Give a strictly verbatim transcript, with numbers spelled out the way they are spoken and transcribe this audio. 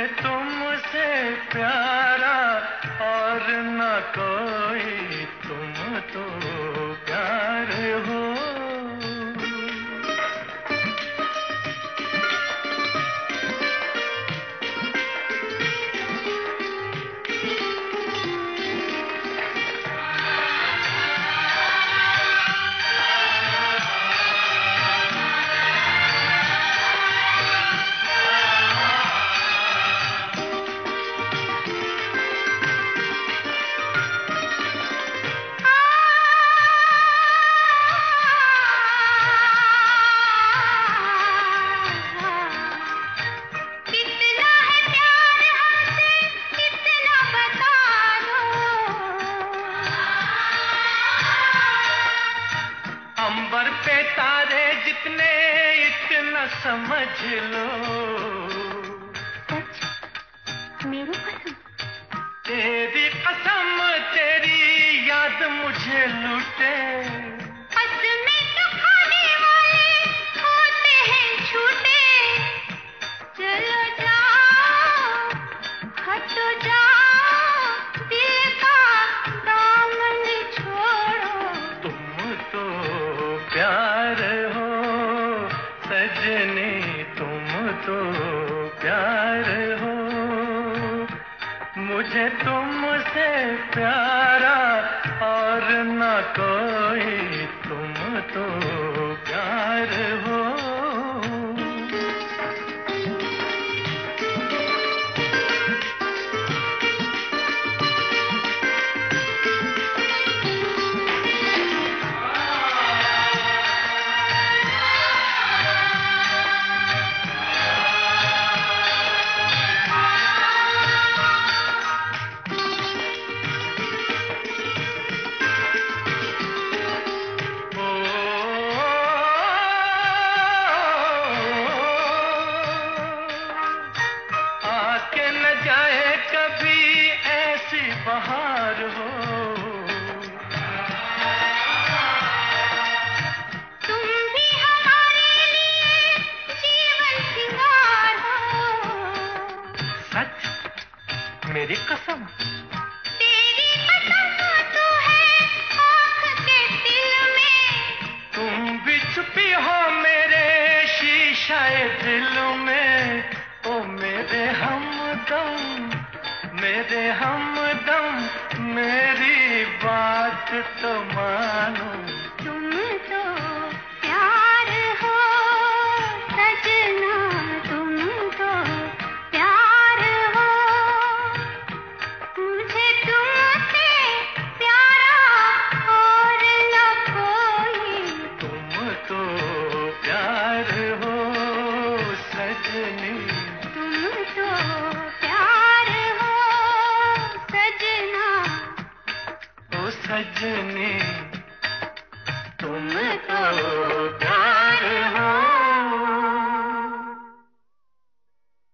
तुमसे प्यारा और न कोई, तुम तो प्यार हो। अंबर पे तारे जितने, इतना समझ लो। सच? मेरी कसम? तेरी कसम, तेरी याद मुझे लूटे। कसमें तो खाने वाले होते हैं झूठे। चलो जाओ, हटो जाओ, दिल का दामन छोड़ो। तुम तो प्यार हो सजनी, तुम तो प्यार हो। मुझे तुमसे प्यारा और न कोई, तुम तो प्यार हो। बहार हो तुम भी हमारे लिए जीवन सिंगार हो। सच? मेरी कसम? तेरी कसम तो है आँख के दिल में। तुम भी छुपी हो मेरे शीशाए दिल में। ओ मेरे हमदम, मेरे हमदम, मेरी बात तो मानो। तुम तो प्यार हो सजना, तुम तो प्यार हो। मुझे तुमसे प्यारा और न कोई, तुम तो प्यार हो सजनी, तुम तो प्यार हो सजना। ओ सजनी, तुम तो प्यार